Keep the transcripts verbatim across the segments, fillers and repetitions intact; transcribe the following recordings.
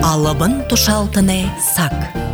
Алабын тушалтыны сак.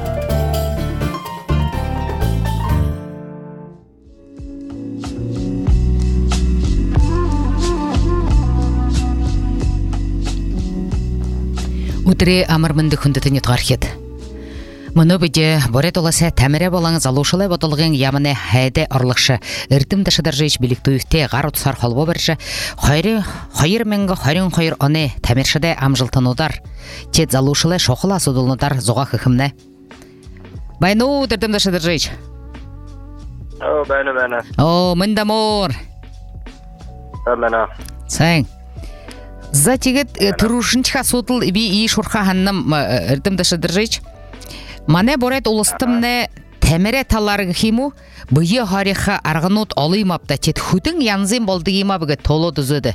Утре амырмынды хүндітіне тұғархет. Мұны бүде борет оласы тәмірі болаң залушылай ботылғын ямыны хайды орлықшы. Үртім дашыдар жайш біліктуікте ғар ұтсар қолбо бірші. Қойры, қойыр мәңгі қойрын қойыр оны тәміршіде амжылтынудар. Тет залушылай шоқыла судылынудар зоға қықымны. Байну үртім дашыдар жайш. О, бәні, бәні. О, мында мор. Бәні. Сәң. Затегет тұрушынчыға сотыл би үй шұрқа ханным үртім дашыдар жайш. Мане борет улыстымны тәмірі таларғы химу, бұйы хариха арғынут олымапта, тет хүтін янзен болды ема бүгі толы дүзіді.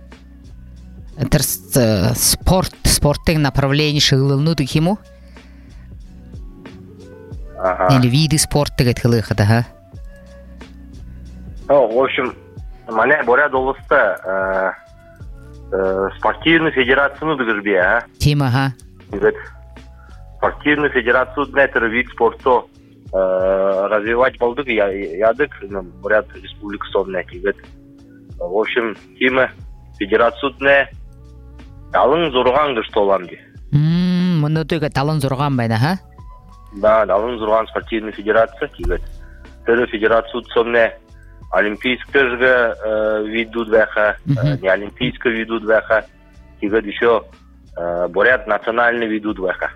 Спорт, спорттың направление шығылыны дөг химу? Или виды спорттың әткілі қыды, ха? В общем, мане борет улысты спортивный федерацияны дүгір бе, ха? Тема, ха? Спортивную федерацию метр вид спорта э, развивать болдык ядык ряд республик сонная кигет. В общем, тима федерацию не далын зурган что ламди. Мм, мұны төге далын зурган байна, ха? Да, далын зурган спортивная федерация кигет. Тыры федерацию сонная олимпийская же э, виду двеха, э, не олимпийская виду двеха, кигет еще э, борят национальный виду двеха.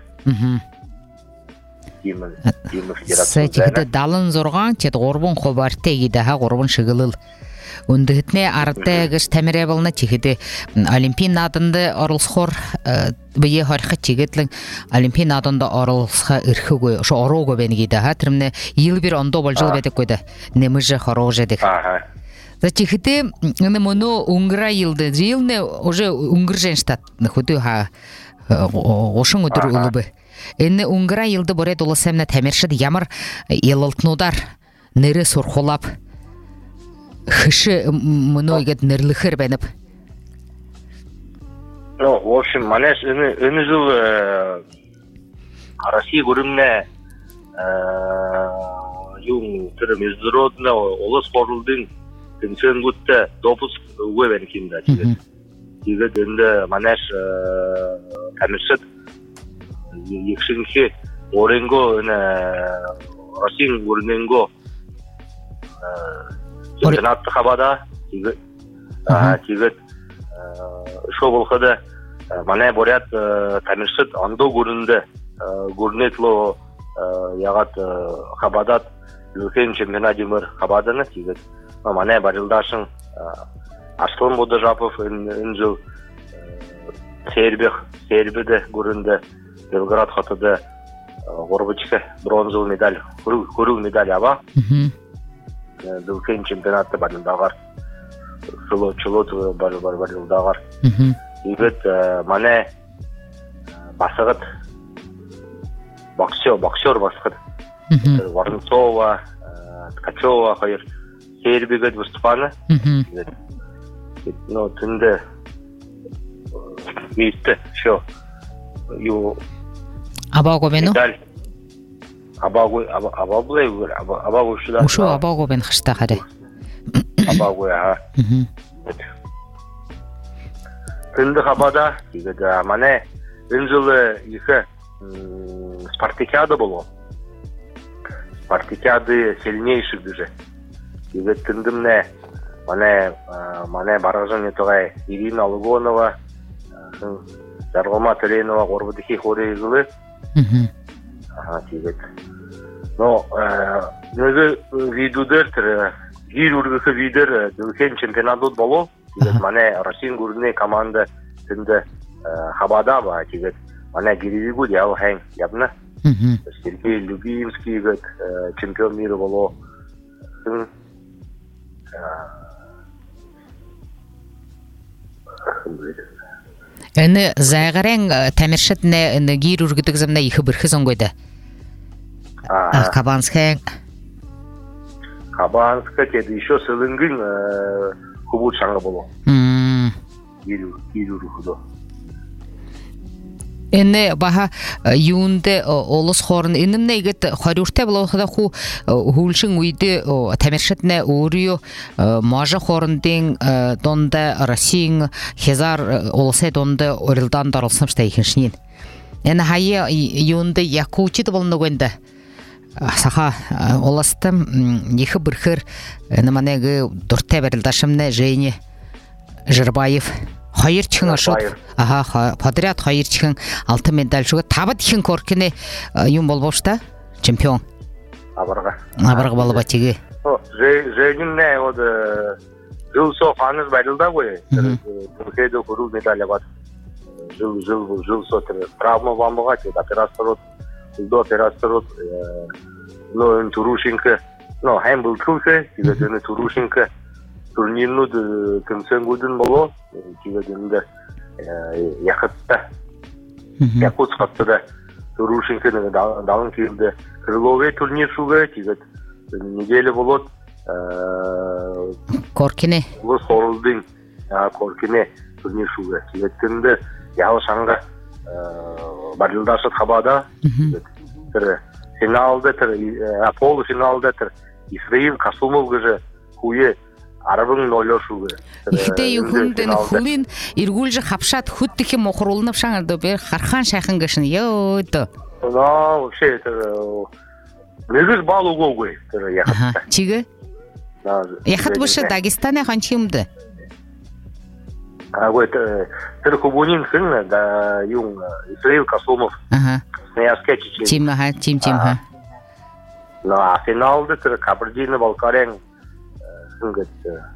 Сәтекеті далын зорған, тет ғорбын қобарты егедаға ғорбын шығылыл. Үндігітіне арытты әгіш тәмірі болына текеті Олимпин адынды орылсқор бұйе харқы тегетлің Олимпин адынды орылсқа үрхі көй, ұшы ору көбені егедаға түріміне ел бір ондо бол жыл бәдік көйді, неміжі хору жедік. Затекеті мұны ұңғыра елді, еліне уже ұңғыр женштат құды ға Ошың өдір ұлыбы. Әні ұңғыра елді борет олы сәміне тәмершіді ямыр елілтынудар, нері сұрқолап, хышы мұны өгет нерліхір бәніп. Ну, в общем, манеш, үні жыл Россия көрімне юң түрі международны олы спорлдың тінсен күтті допуск өй бәні кемді. Егет енді манеш тәміршіт екшіңші оренго Россиян өрненго чемпионатты қабада егет шо болқыды мане борят тәміршіт андо көрінді көрінетло яғат қабадат үлкен чемпионат демір қабадыны егет мане барылдашың Арслан Бодажапов инжил Сербих, Сербиде көрінді, Белград қатыды Горбачқа бронзовый медаль, көру медаль аба. Үлкен чемпионатты барылдағар, чулот барылдағар. Егет мане басығыт, боксер, боксер басығыт. Воронцова, Ткачева, қайыр, Сербигет выступаны. Ну, тінде мейітті, шо, ю... Абагобену? Медаль. Абагой, абагой, абагой шуда. Ушу абагобен қышта қады. Абагой, аға. Тінде қабада, мане, ін жылы екі спартакиада болу. Спартакиады сильнейших дүжі. Егі тіндімне Мане, мане баражан етуғай Ирина Лугонова, Жарғома Төленова, Горбадыхи Хоре егілі. Аға, тегет. Но, нөгі видудер, гир үргікі видер, үлкен чемпионатуд болу. Мане, Россиян көріне команда тінді қабада ба, тегет. Мане, гиреві гуд, яу хәң, ябны. Сергей Любимский егет, чемпион миры болу. Әні зайғарен тәміршітіне гейр үргітік зіміне екі бірхі зон көйді. Кабанская. Кабанская кеді еще сылынгын күбут шаңы болу. Гейр үргіді. Эне баха юунде олос хорн инемне игет хорюрте болохда ху хулшин уйде тамершетне өөрио мажа хорндын донда Россиян хезар олосе донда орилдан дарылсам штайхиншнин. Эне хая юунде якучит болногенде саха оластым нихы бирхер эне манеге дурте берилдашымне Женя Жирбаев Hayır çıkın aşık. Aha, подряд hayır çıkın. Altı medal şu. Tabat için korkene yum bol boşta. Çempiyon. Abarga. Abarga balı batigi. O, Zeyn'in ne o da yıl so fanız bayılda koy. Türkiye'de kurul medalya var. Yıl yıl yıl so travma bambaga ki operasyon do operasyon no Turushinka. No, hem bu Turkiye, gibi Turushinka. Турнирну консенгудын боло, кигединде якытта. Якутскатта да Турушинканы далын кирде. Крыловый турнир шуга кигет. Неделя болот. Коркине. Лос Хорулдын Коркине турнир шуга. Кигеттинде ял шанга барылдашат хабада. Тер финалда тер полуфиналда тер Исраил Касумов гыжы хуе Арабын ойлошугы. Ихте юхунден хулин иргулжы хапшат хуттихи мохрулнып шаңырды бер хархан шайхын гышын йойто. Ну, вообще это негіз балу гогой. Чиги? Яхат выше Дагестане ханчимды. А вот тэр хубунин сын да юн Исраил Касумов. Ага. Сняска чечен. Тим ага, тим тим ха. Ну, а финалда тэр Кабардино Балкариян Сынгат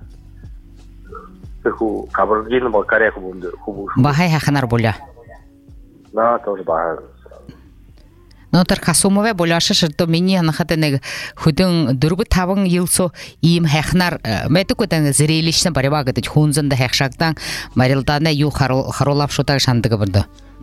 Тыху Кабардино Балкария хубунды хубуш. Бахай хаханар боля. Да, тоже бахай. Но тэр Касумове боляшы шырто мени анахатенег худын дөрбы тавын йылсо им хахнар метукотан зрелищен барыбагыды хунзында хахшактан марилдана ю харолап шотаг шандыгы бырды.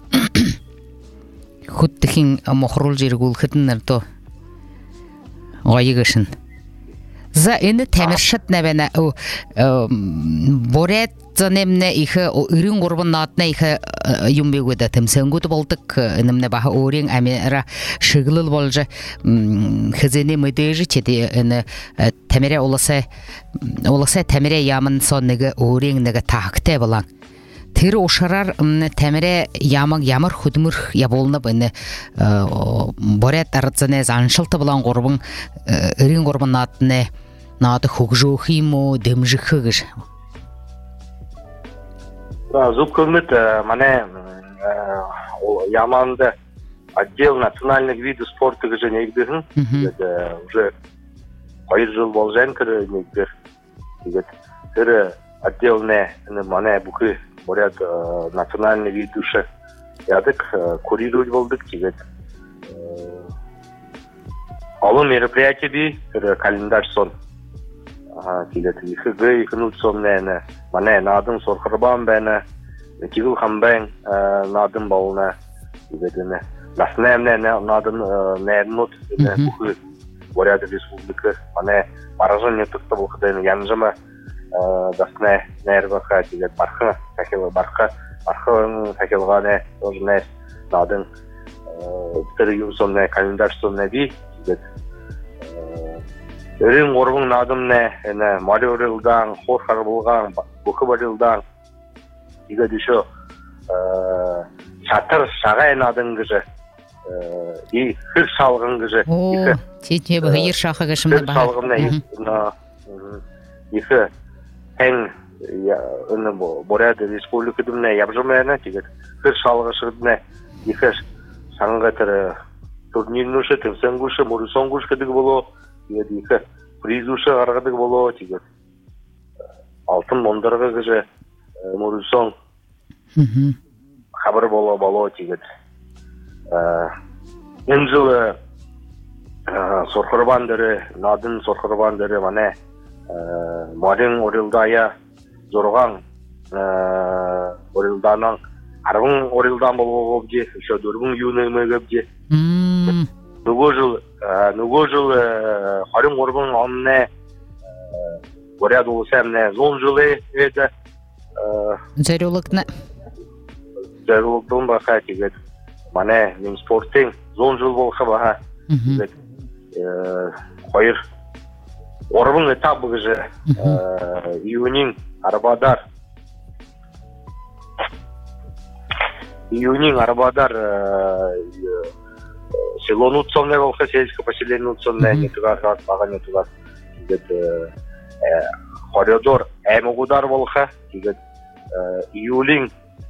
Хуттихин мохрул жергул хытыннарто ойыгышын. За эне темиршат небене борет занемне ихе үрүн горбун натна ихе юмбегуда темсенгут болдук энемне баха орин амера шыгылыл болжа хезене медежи чеде эне темире оласа оласа темире ямын соннеге орин неге такте болан тэр ушарар темире ямаг ямар худмур яболна бене борет арцане заншылты болан горбун үрүн горбун натне Надо хугжухимо демжихыгыш. Да, зубкомит мане яманда отдел национальных видов спорта гыжы негдехин. Уже кайыр жыл болжан кыры негдер. Тэр отделне мане букы борят национальный видушы ядык курировать болдык тигет. Алым мероприятие би календарь сон. Ага, килет ихыгы ихнут сомнене. Мане надым сорхырбан бене. Кигыл хамбен надым бална. Кигедене. Наснемне надым нернут бухы. Борят республика. Мане маражан тукта булхыден янжама дасне нерваха кигет барха, хахила барха. Барха хахилгане тоже нес надым тэр юм сомне календарь сомне би кигет. Өрін орбың надымне, әне, мали өрілдан, қорқар болған, бұқы барылдан, егі дүші шатыр шағай надың күжі, и хыр шалғын күжі. О, тетіне бұғы ер шақы күшімді баға. Хыр шалғымна, егі әң, боряды республика дүмне ябжымайна, хыр шалғы шырдіне, егі шаңға түрі турнирнушы, тімсенгуші, мұрысонгуш кедігі болу, Еді призушы арғадық болуы тегет. Алтын мондарға күжі мұрысон қабыр болуы болуы тегет. Мен жылы сорқырбандыры, надын сорқырбандыры мане марин орылдая зорған орылданан арғын орылдан болуы көбде, үші дөрбің юны көбде. 누구 줄 누구 줄 활용 орбын онне боряду семне зон жылы эде зарюлыкны зарюлыктын бака тигет мане мен спорттен зон жыл болха баха. Hayır. Orabın etabı gıcı. İyunin arabadar. İyunin arabadar село Нуцонне болса, сельское поселение Нуцонне, не тугар, бага не тугар. Хоридор Эмогудар болса, июлин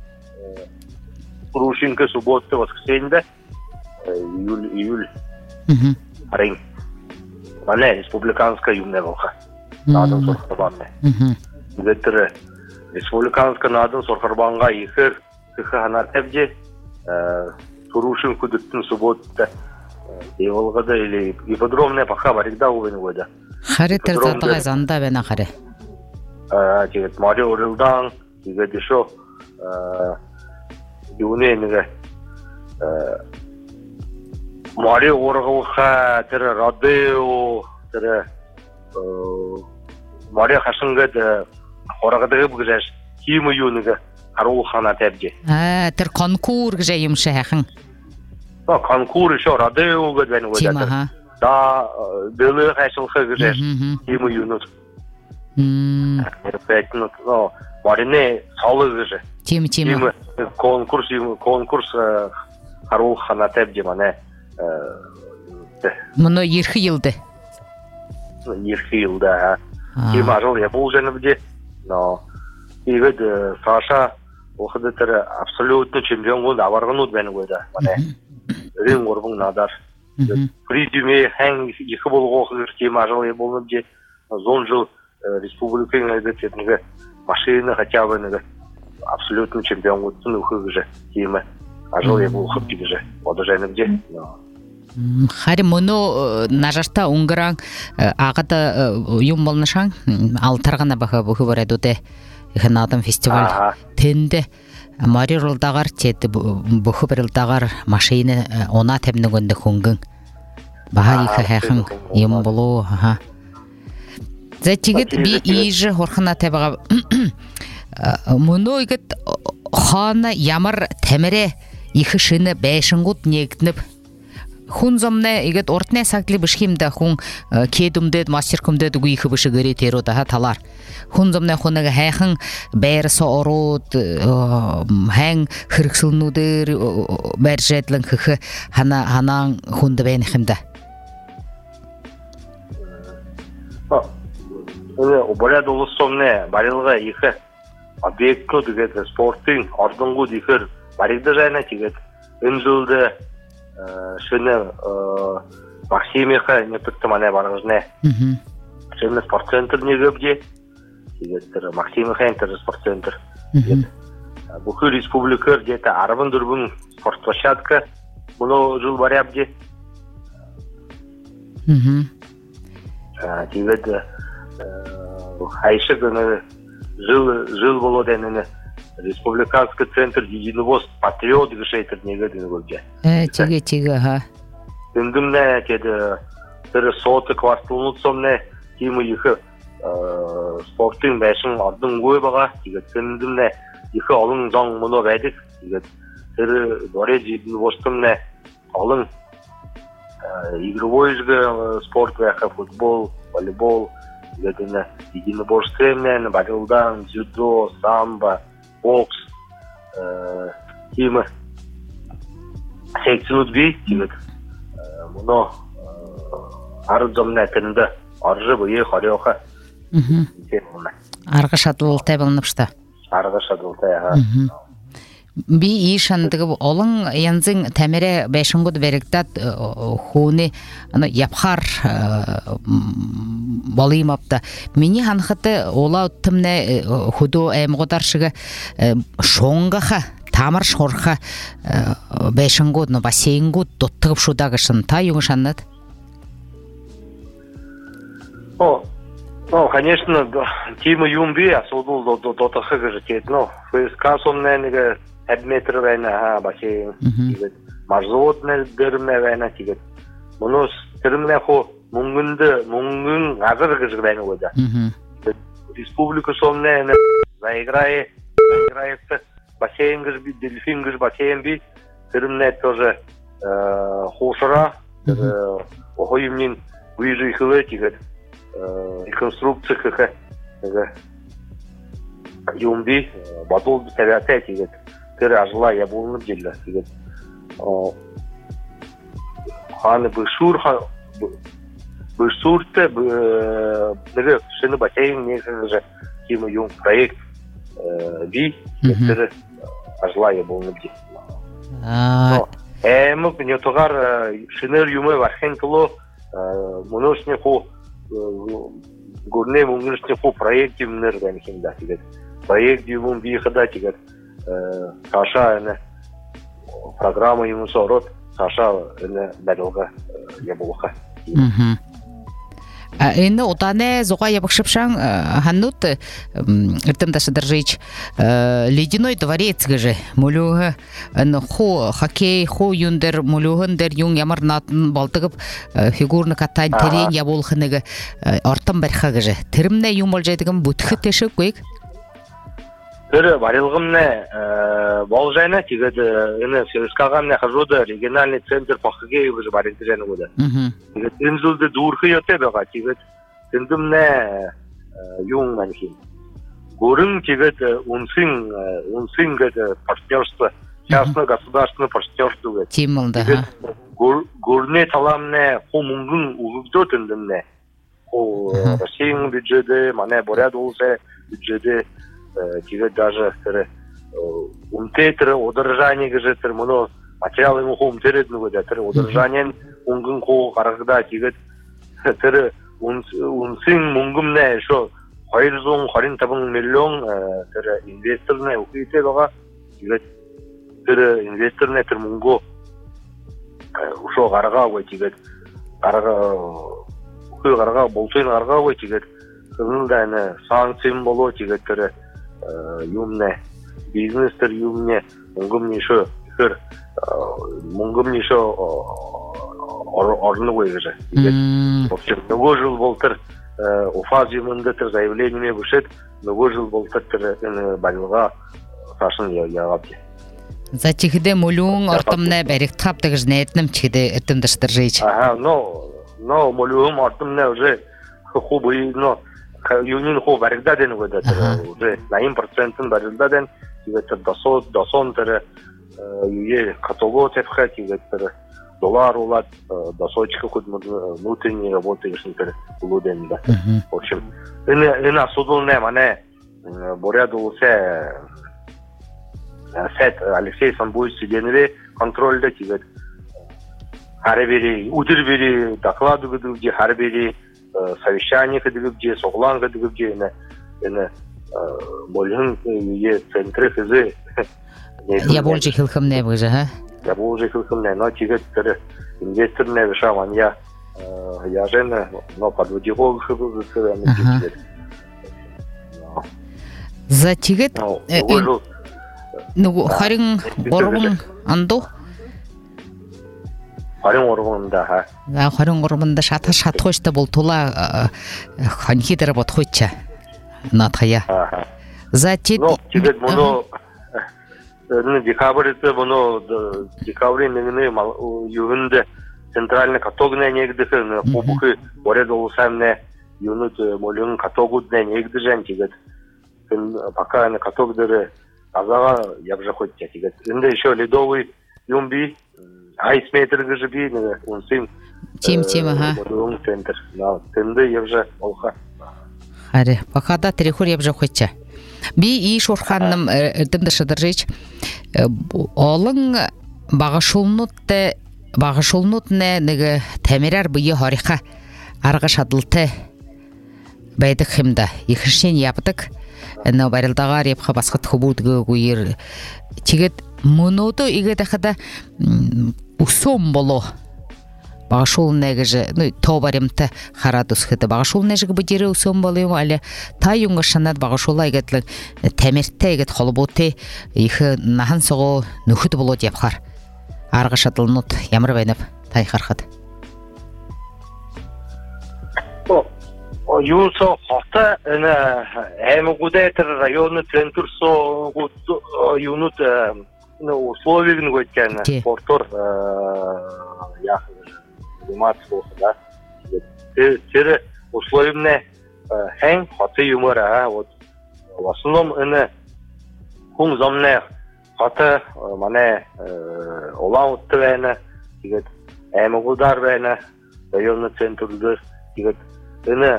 Рушинка суббота, воскресенье, июль, июль. Арин. Мане республиканская юмне болса. Надын сорхарбанне. Геттере республиканская надын сорхарбанга ихер, ихе ханар тепже, Рушин кудыттын суббота. Еволгада или ипподромне пока баригда увен года. Харе терзатыгай занда бена харе. А, тигет Марио Орилдан, тигет еще юне неге. Марио Оргылха, тере Радео, тере Марио Хашынгад хорагадыгы бугжаш кимы юнеге Арулхана тепже. А, тер конкур гже юмше хахын. Да, конкурс еще Радео гадвен года. Да, было хашылхы гжаш кимы юнут. М. Поэтому, ну, Марине салы гже. Тим тим. Конкурс, конкурс Арулхана тепже мане. Мұны ерхи елді? Ерхи елді, а. Кем ажыл я бұл жаны біде. Но, егід Саша оқыды тірі абсолютно чемпион болды, аварғын өт бәні көйді. Рен орбың надар. Придюме хәң екі болғы оқыдыр, кем ажыл я болны біде. Зон жыл республиканың әдететінігі машина хотя бы абсолютно чемпион өттін өкігі жа. Кемі ажыл я бұл қып кегі жа. Оды жаны біде. Хари мұны нажашта ұңғыраң ағыда үйім болнышаң алтарғана бақы бұқы бар әдуде ғынадым фестиваль тенде Мари рылдағар теді бұқы бір рылдағар машины она тәмні көнді күнгің баға екі әқің үйім болу зәттегет би иежі хорқына тәбіға мұны үйгет қаны ямыр тәмірі екі шыны бәшін құт негітініп Хунзомне игет ортне сакли бишхимда хун кедумдед мастеркумдед гуйхы биши гыри терода ха талар. Хунзомне хунага хайхын бәр соорот хэн хырксылнудыр бәр жетлен хы хана ханан хунда бен химда. Эне оболя долусомне барилга ихе объектно дигет спортин ордонгу дихер баригда жайна тигет өнзулде Шыны Максимиха не подтамане баражне. Шыны спортцентр не гөбде. Максимиха интер спортцентр. Бүкіл республика где-то арбын дұрбын спортплощадка. Бұны жыл барябде. Тегет айшы гыны жыл болу денені. Республиканский центр единоборств патриот гышейтер негедин гөлже. Э, теге теге ха. Тендимне кеде тер соты кварталны сомне кимы ихе спорттын башын ардын гой бага теге тендимне ихе алын заң муну бәдик теге тер боре единоборствны алын игровой спорт веха футбол, волейбол, едине единоборствен, барилдан, дзюдо, самбо, бокс, кимы секциялы бей, тигет. Мұны арызомна тенді аржы бұйы қариоқа. Арғы шатылылтай болыныпшта. Арғы шатылылтай, аға. Би ишандығы олың янзың тәмере бәшінгуд беріктат хуны япхар болайым апта. Мені ханқыты ола өттімне худу әмғодаршығы шоңғаға тамыр шорға бәшінгуд, бассейнгуд доттығып шудағышын та юңышаннад? О, ну, конечно, тимы юмби, особенно до дотахыгы же тет, ну, ФСК сонненеге Әдметр вәйна, бассейн, марзуотны дөрме вәйна тигет. Мұны тірімне қо мұңгінді, мұңгін ғазыр ғызғы вәйна өді. Республика сонны заиграе, заиграесы бассейн ғыз би, дельфин ғыз бассейн би, тырымне тоже хошара охоимнин выжихлы тигет реконструкция как юмби батул тавята тигет тыр ажла я болны дилла тигет ханы бышур бышурте неге шыны батайын негізі кимы юм проект би тыр ажла я болны дилла эмок не тогар шыныр юмы вархен кыло моношне хо гурне мунгышне хо проект юмнер ганхинда тигет проект юмун би хада тигет Саша эне программа ему сорот Саша эне бәлуга ябулха. Мм. А эне утане зуга ябыкшыпшаң ханнут иртемдә сыдыржыч ледяной дворец гыжы мулуга эне хо хоккей хо юндер мулугындер юң ямарнатын балтыгып фигурны катан терен ябулхыныгы артым барха гыжы тиримне юм болжайдыгын бүтхи тешек көйк Тыры барылгымне болжайна тигет эне сельскагамне хажуда региональный центр по хоккею уже барынтыжаны года. Тигет инзулды дурхы йоте бага тигет тиндимне юң манхин. Горын тигет унсин унсин гет партнерство частно-государственное партнерство. Тимылда. Горне таламне хо мунгун угудо тиндимне. Хо Россияның бюджеты мане боряд олса бюджеты тигет даже умтетер удержание гежетер моно материалы ему хом тередну года тер удержание унгын хо карагда тигет тер унсин мунгумне шо хайрзон харин табын миллион тер инвесторне уките бага тигет тер инвесторне тер мунго ушо карага ой тигет карага укы карага болтойн карага ой тигет кызында эне санкция боло тигет тер юмне бизнестер юмне мунгумни шо хыр мунгумни шо орны ойгыжы. В общем, много жил болтыр уфаз юмында тыр заявлениями вышет, много жил болтыр тыр банилга сашын ягапты. За чихде молюң ортымне берик таптыгыз нетнем чихде эртемдештер жейч. Ага, но но молюң ортымне уже хубый, но юнин хо баригда ден года уже на один процент баригда ден это досо досон тер юе каталог тепха тигет доллар улат досочка худ внутренней работы гешнтер улуден да. В общем, эне эне судулне мане борядулсе сет Алексей Самбуевич сиденеве контрольда тигет харбери удир бери докладу где харбери совещание где соглан где эне эне молин е центры хызы я больше хилхамне быжа ха я больше хилхамне но тигет тер инвесторне вешаван я я жена но подводил хызы тер за тигет ну харин горбун анду харин горбунда ха да харин горбунда шата шат хошта бол тула ханхидер бот хоча натая за тигет ну тигет моно ну декабрьте моно декабрь негне югунда центральный катогне негдехе хобухы оре долсамне юнут молюн катогудне негдежен тигет пока на катогдере азага ябжа хотя тигет инде еще ледовый юмби айсметр гжби он сын тим тим ага молюн центр на тенде ябжа олха аре пока да трехур ябжа хотя би и шорханным эрдемде шыдыржыч олың багышулнутте багышулнутне неге темирер бые харика арга шадылты байдык химда ихшен яптык но барылдагар япха баскыт хубудгы гуир тигет моното игетахада усом боло багышул негеже ну тобаримте харадус хыты багышул неже бидире усом болым але таюнга шанат багышулай гетле темирте гет холботе ихы нахан сого нөхүт болот япхар арга шатылнут ямар байнап тай хархат о юсо хота эне эмгудетер районный центр со юнут условиягын көйткән спорттор яхын юмат болса да. Тері условияны хэн хаты юмора вот в основном ины хун замне хаты мане олан утты вәйні дегет әмі құлдар вәйні районный центрді дегет ины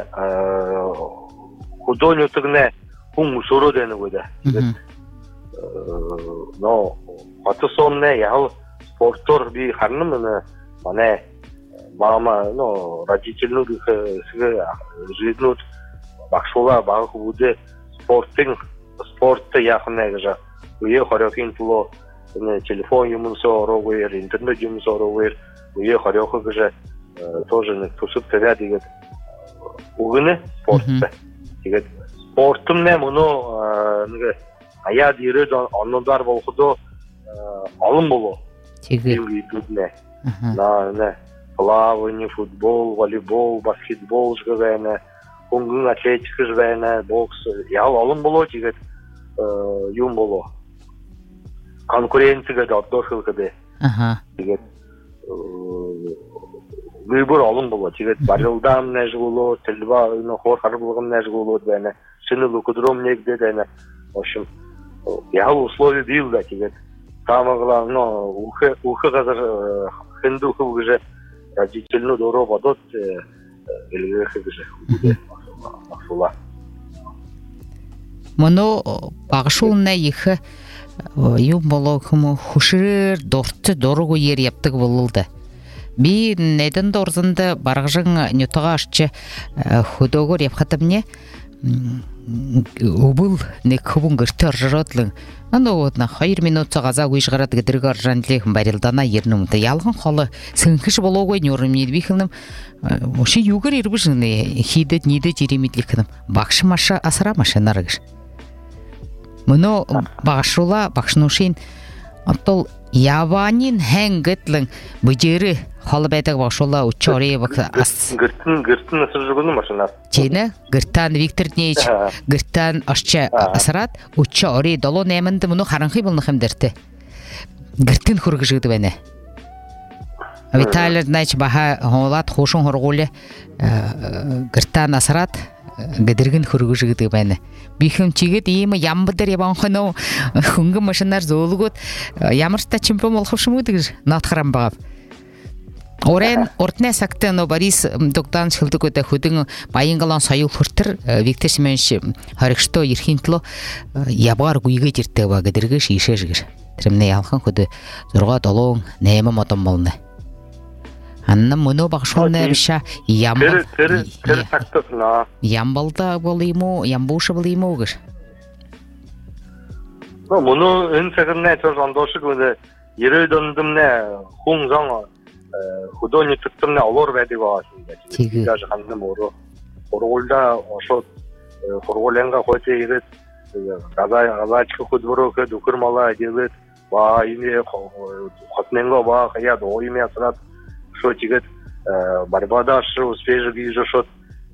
худонь утыгне хун мусору дәні көйді но хаты сонне яғыл спорттор би харным ины мане мама ну родительный жизнь бақшола бағы құбуды спорттың спортты яқынай ғажа үйе қарекин тұлы телефон юмынсы ору көйер, интернет юмынсы ору көйер үйе қареқы ғажа тоже тұсып тәрі деген ұғыны спортты деген спорттым не мұны ая дейрі анындар болқыды алым болу плавание, футбол, волейбол, баскетбол жғывәйні Күнгін атлетика жвәйні, бокс, ял алым болу, тегет юм болу. Конкуренцияға да отдор қылғыды. Тегет выбор алым болу, тегет барылдам нәж болу, тілба, хор қарбылғым нәж болу, дәйні, сынылы күдром негде, дәйні. В общем, ял условия бил да, тегет. Самығыла, ухы қазір хынды ухы ғыжы родительный дорог подот елге хыгыжы. Моно багшулна ихе юм боло кому хушир дорты дорого ер яптык болулды. Би неден дорзында баргыжың нютага ашчы худогор япхатымне убыл не кубун гыртар жаратлын. Аны вот на хайр минутса газа уйшгарат гыдыргар жанлык барилдана ернумда ялган халы сынкыш бологой нёрым недбихилным оши югар ирбышны хидет ниде жеремитликным бакшы маша асара машинарыгыш. Муно багшула бакшнушин аттол ябанин хэнгетлэн бужери халбайтаг бакшула учори бак ас гыртын гыртын асыр жүргөнү машина. Чейне гыртан Виктор Днеич гыртан ашча асарат учори доло неминди муну харынхый болнухым дерти. Гыртын хургыжыды бене. Виталий Днеич баха холат хошун хоргуле гыртан асарат гыдыргын хургыжыды бене. Бихим чигит ийме ямбыдыр ябанхыно хунга машинар зоолугут ямырста чемпион болхушмудыгыр натхарам багап. Орен ортне сактено Борис доктан шылдыгыта худың байынгалан сайыл хуртыр Виктор Семенович харыкшто ирхинтло ябар гуйга жирте ба гыдыргы шишежгир. Тремне ялхан худы зорга долоң неме мотом болны. Анна муну бакшуна биша ямбал. Тер тер сактысына. Ямбалда болыйму, ямбушы болыйму гыр. Ну муну инсагырне чоржандошы күнде ерөдөндүмне хунзаңа художник тұттымны алор бәді бағасында. Теге. Даже қандым ору. Қорғолда ошо қорғоленға қойты егет. Газачқы құдбұру көд үкірмала дегет. Ба име қатненға ба қияд ойме атырат. Шо тегет барбада шы успежі гейжі шот.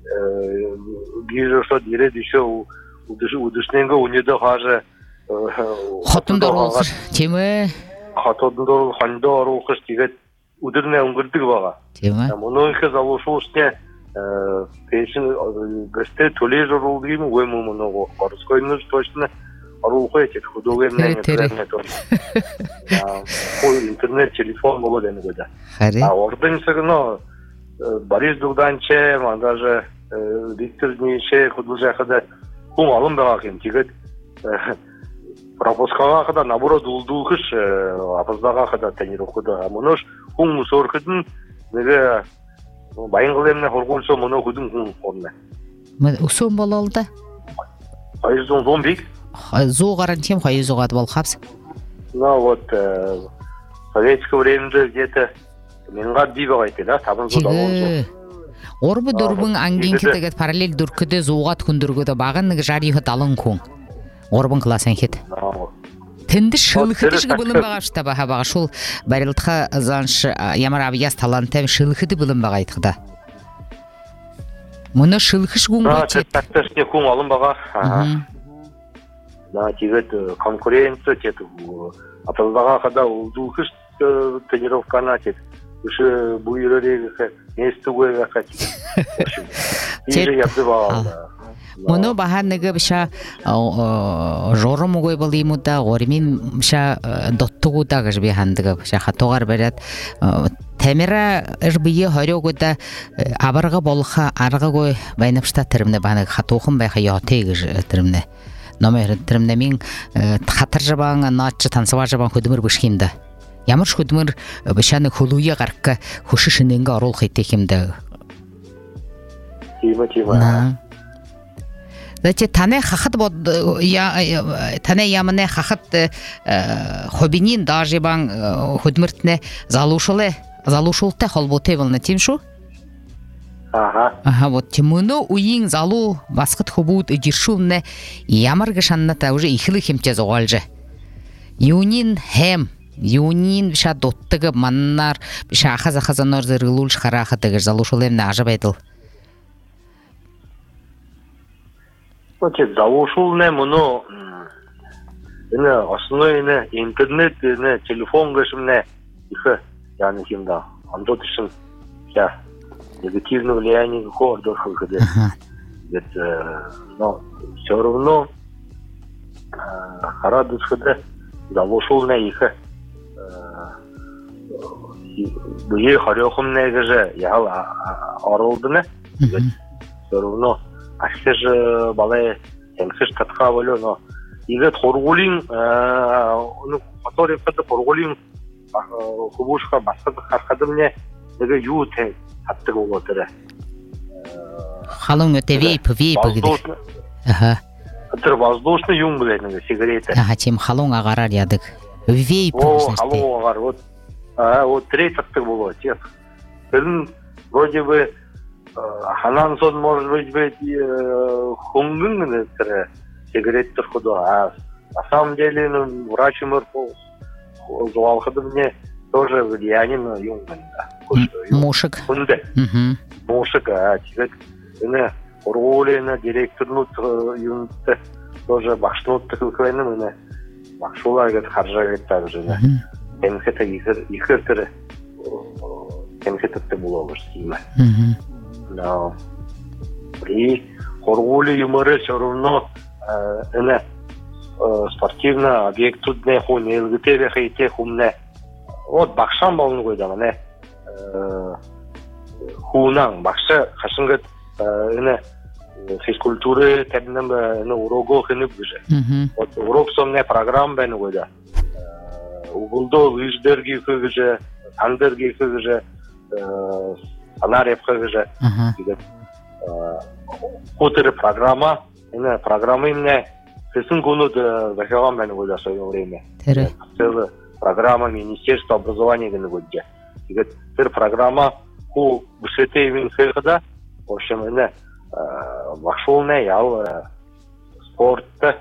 Гейжі шот еред еще удышненға унеді қажы. Қатындар олғыр. Теме? Қатындар қандар олғыш тегет. Удырне унгырдык бага. Тема. Моно их залошушне пенсин гасте толе жорулдыгым ойму моно горскойны точно арулхой тек худогемне интернет. Ой интернет телефон боло дени года. А орден сыгно Борис Дугданче, даже Виктор Днейче художахада кум алым бага кем тигет. Пропускага када наоборот улдулхыш опоздага када тренировкада. Монош кум мусоркыдын неге байынгылемне хоргулсо моно кудун кум орна. Мен усом бололда. Айзон зомбик. Зо гарантиям хайзогат болхапс. Ну вот в советское время где-то менга дибага айты да, табын зода болчу. Орбу дурбун ангинки тегет параллель дуркыды зоогат күндүргөдө багын жарыйы талын кун. Орбун классан хет. Тенди шылхыды жыгы былым багашта баха бага шул барилтха занш ямар абияс талантем шылхыды былым бага айтыда. Муна шылхыш гун бачет. Да, такташне кун алым бага. Да, тигет конкуренция тет Атылдаға қада ұлду күш тренировкана кет. Күші бұйырырегі несті көйге қати. Иже ябды бағалды. Мұны бағанығы біша жорым ұғой болеймуда, ғоримин біша доттығу да ғыш бейхандығы біша қатоғар бәрет. Тәмірі үрбейі хорегуда абырғы болыға арғы көй байнапшта түрімді бағанығы қатоғын байға яғатей ғыш түрімді. Номер түрімді мен қатыр жабаң, наатчы тансыва жабаң көдімір бішкемді. Ямырш көдімір бішаны құлуя ғарққа құшы шыненгі арол қайтекемді. Тима, тима. Зате тане хахат bod ya tane yamane хахат хобинин даже бан худмыртне залушуле залушулте холботе волна тимшу. Ага. Ага, вот тимуно уин залу баскыт хубут идишулне ямаргышанна та уже ихлы хемте зогалже. Юнин хем юнин биша доттыгы маннар биша хаза хазанор зырылул шхарахатыгы залушулемне ажабайтыл. Значит, заушулне мұны основной интернет, телефон гашимне их, яны химда, андо тышын я негативное влияние хордор хыгыды. Но все равно хараду шыды заушулне их бұйы харехымне гажы ял арылдыны. Все равно Ахсеж балай хемсеж татха волю, но игет хоргулин, ну который фото хоргулин хубушка баска хархадымне неге юте хатты болотыра. Халун өте вейп вейп гиде. Ага. Атыр воздушный юм билет неге сигарета. Ага, тем халун агарар ядык. Вейп. О, халун агар вот. А вот треть хатты болот. Бирин вроде бы Ханан сон может быть быть хунгын это сигарет турхуду, а на самом деле ну врач умер звал ходу мне тоже влияние на юнгын. Мушек. Хунде. Мушек, а теперь на роли на директорну юнте тоже башнут такое на башула говорит харжает также на. Им это их их это им это было уже сильно. No. При хоргуле юморе все равно эне спортивный объект тут не хуйне, лгтеве хайте хумне. Вот бакшан балны койда мане хунан бакша хашынгат эне физкультуры тәбинен эне урого хынып гыжы. Вот урок сонне программа бен койда. Угулдо лыждерги кыгыжы, тандерги кыгыжы, Анарев хагыжа. Хотыры программа, ина программа имне сесин гону да захавам мен года свое время. Целая программа Министерства образования гыны годja. Игет тер программа ку бушете вин хыгда, в общем, ина вошолне ял спорта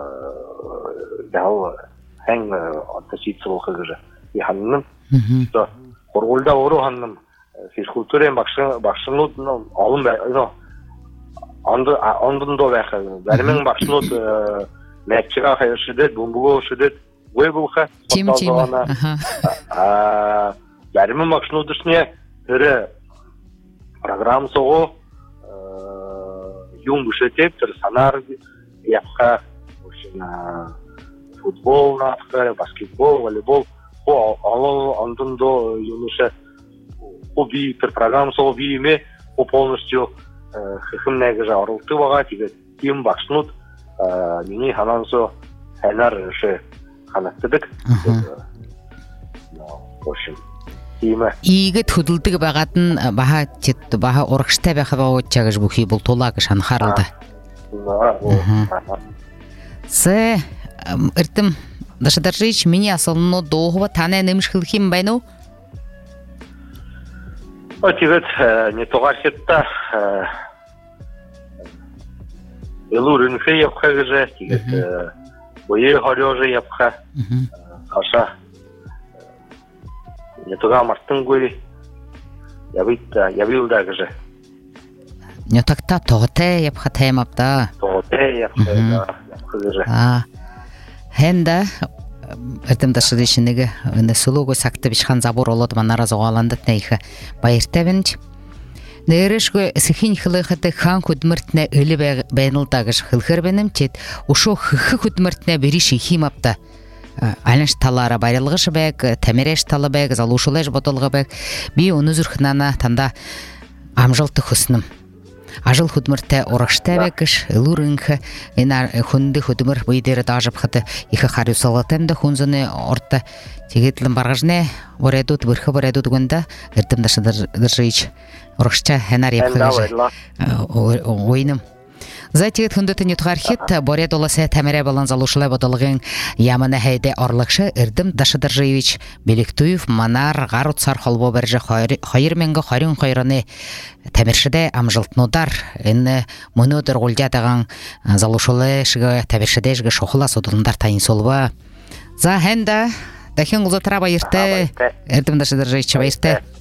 ял хэн относиться хыгыжа. И ханным, что хоргулда ору ханным физкультуре бакшынут алым ну анды андында баха бәрмен бакшынут мәкчига хайшыдет бумбуго шыдет вебулха тим-тима а бәрмен бакшынут ишне тере программа сого юм бушетеп тер санар япха ошина футбол нафка баскетбол волейбол хо ало андында юнуша хобби per программа со хоббиме по полностью хымнеге жарылты бага тиге тим бакшнут мини ханансо ханар ше ханаттык. В общем, тиме. Иге tudulдык багатын баха тет баха оркшта баха багычагыш бухи бул толагы шан харылды. Се эртим дашадарыч мини асылно доғыва тане немшхилхим байну. Отивет не тогархетта Элуринхе yapха гыжа, тигет бое хорёжа yapха. Аша не тога мартын гой ябитта ябилда гыжа. Не такта тогте yapха темапта. Тогте yapха гыжа. А хенда Эрдем дашырышыныгы ына сулугу сакты бишхан забор олот манара зогаландыт нейхы байыртабынч. Нерышгы сихин хылыхыты хан кудмыртне ылы бәйнылтагыш хылхыр бенім чет ушо хыхы кудмыртне бериши химапта. Алынш талара байрылғышы бәк, тәмереш талы бәк, залушылаш ботылғы бәк, би оны зүрхінана танда амжылты хысным. Ажыл худмыртте орашта бәкіш, ылурынхы, ена хунды худмыр бұйдері дажып хыты, иқы қарюсалатымды хунзыны орта тегетлім барғажне, боредут, бұрхы боредут гүнда, үрдімдашы дыржыйч, орашта хенар епхығыжы ойным. Затегет хүндіті нютғархет, боред оласы тәмірі балан залушылай бодылығын ямыны әйді орлықшы үрдім Дашыдыржыевич Беліктуев манар ғарут сар холбо бәржі қайыр менгі қайрын қайрыны тәміршіде амжылтнудар әні мұнудыр ғолдядаған залушылай шығы тәміршіде жығы шоқыла судылындар тайын солба. За әнді дәхен ғылзатыра байырты үрдім Дашыдыржыевич байырты.